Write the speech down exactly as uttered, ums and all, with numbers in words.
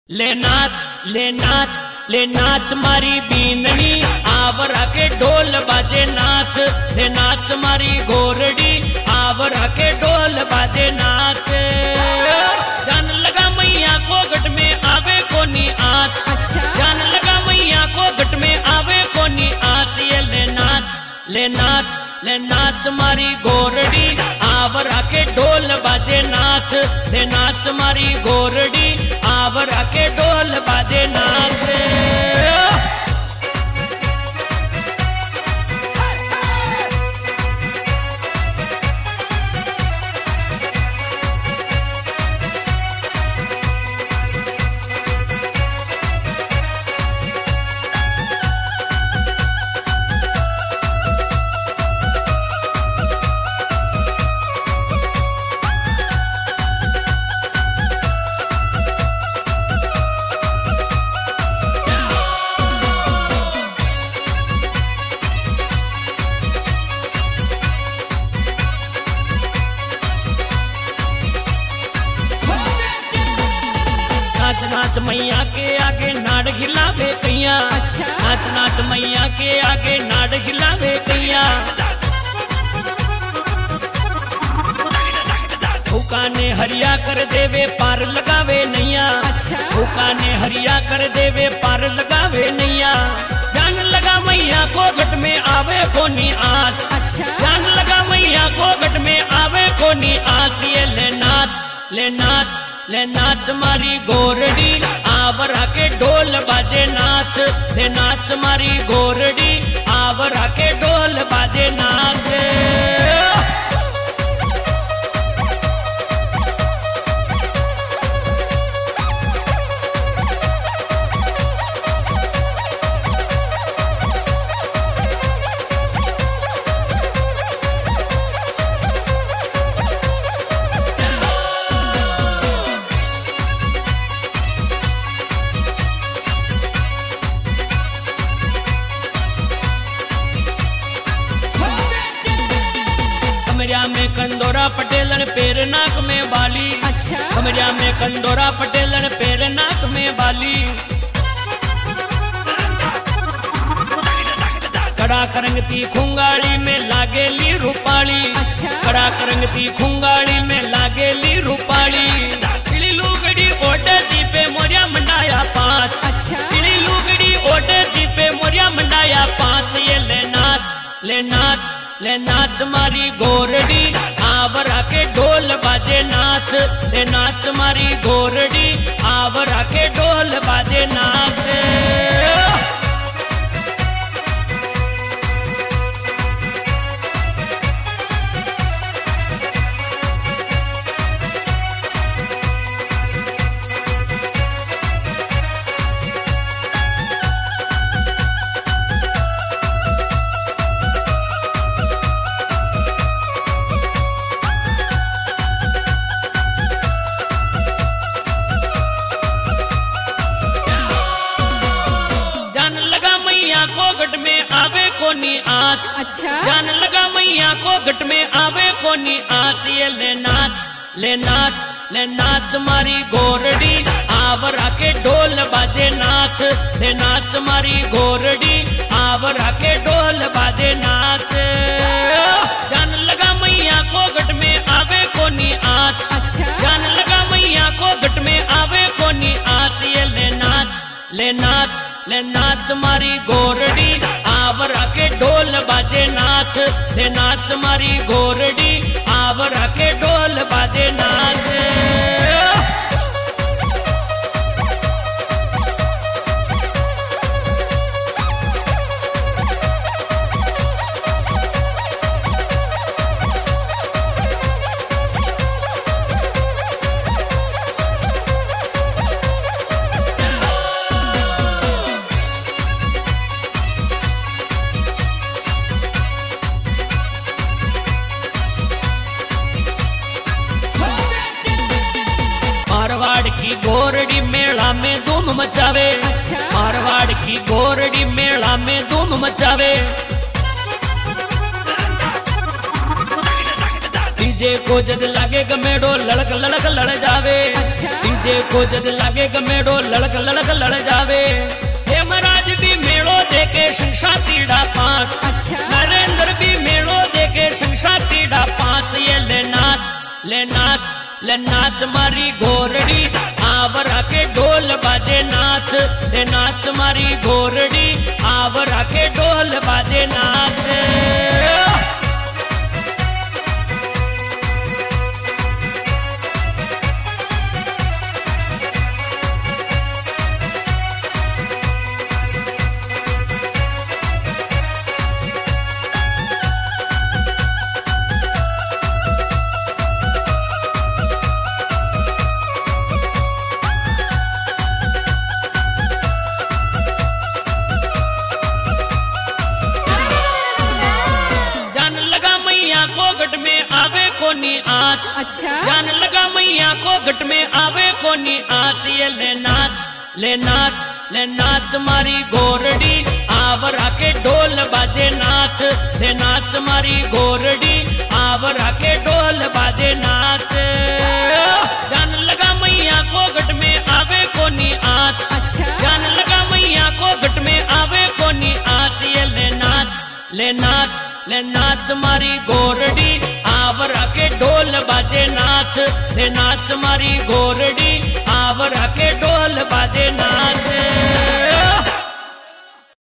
ले नाच ले नाच ले नाच मारी बीननी आवरा के ढोल बाजे नाच ले नाच मारी घोरड़ी आवरा के ढोल बाजे नाच जान लगा मैया को गट में आवे कोनी आँच अच्छा? जान लगा मैया को गट में आवे कोनी आँच ये ले नाच ले नाच ले नाच मारी घोरड़ी आवरा के ढोल बाजे नाच ले नाच मारी घोरड़ी आवरा के ढोल बाजे नाच नाच नाच मैया के आगे नाड़ खिलावे कैया अच्छा? नाच नाच मैया के आगे नाड़ खिलावे कैया भूखा ने हरिया कर देवे पार लगावे नैया अच्छा? भूखा ने हरिया कर देवे पार लगावे नैया जान लगा मैया को गट में आवे कोनी आँच अच्छा? जान लगा मैया को गट में आवे कोनी आँच ये ले नाच ले नाच ले नाच मारी घोरड़ी आवरा के ढोल बाजे नाच ले नाच मारी घोरड़ी आवरा के ढोल बाजे नाच कमरिया में कंदोरा पटेलन पैर नाक में बाली अच्छा? कमरिया में कंदोरा पटेलन पैर नाक में बाली कड़ा करंगती खुंगाड़ी में लागेली रूपाली अच्छा? कड़ा करंगती खुंगाड़ी में लागेली रूपाली पीली लुगड़ी ओटे जी पे मोरिया मंडाया पाँच अच्छा? पीली लुगड़ी ओटे जी पे मोरिया मंडाया पाँच ये ले नाच ले नाच ले नाच मारी घोरड़ी आवरा के ढोल बाजे नाच ले नाच मारी घोरड़ी आवरा के ढोल बाजे नाच को गट में आवे कोनी आँच अच्छा? जान लगा मैया को गट में आवे कोनी आँच ये ले नाच ले नाच ले नाच मारी घोरड़ी आवरा के ढोल बाजे नाच ले नाच मारी घोरड़ी आवरा के ढोल बाजे नाच जान लगा मैया को गट में आवे कोनी आँच अच्छा? जान लगा मैया को गट में आवे कोनी आँच ये ले नाच ले नाच ले नाच मारी घोरड़ी आवरा के ढोल बाजे नाच ले नाच मारी घोरड़ी आवरा के ढोल बाजे नाच मारवाड़ की घोरड़ी मेला में धूम मचावे अच्छा? मारवाड़ की घोरड़ी मेला में धूम मचावे डीजे को जद लागे गमेड़ो लड़क लड़क लड़ जावे। अच्छा। डीजे को जद लागे गमेड़ो लड़क लड़क लड़ जावे। हेमराज भी मेड़ो देके संसा तीड़ा पांच। अच्छा। नरेंद्र भी मेड़ो देके संसा तीड़ा पांच। ये ले नाच ले नाच ले नाच मारी घोरड़ी आवरा के ढोल बाजे नाच। ले नाच मारी घोरड़ी आवरा के ढोल बाजे नाच। गट में आवे कोनी आँच। अच्छा। जान लगा मैया को गट में आवे कोनी आँच। ये ले नाच ले नाच ले नाच मारी घोरड़ी आवरा के ढोल बाजे नाच। ले नाच मारी घोरड़ी आवरा के ढोल बाजे नाच। जान लगा मैया को गट में आवे कोनी आँच। अच्छा। जान लगा मैया को गट में आवे कोनी आँच। ये ले नाच ले नाच ले नाच मारी घोरड़ी आवरा के ढोल बाजे नाच। ले नाच मारी घोरड़ी आवरा के ढोल बाजे नाच।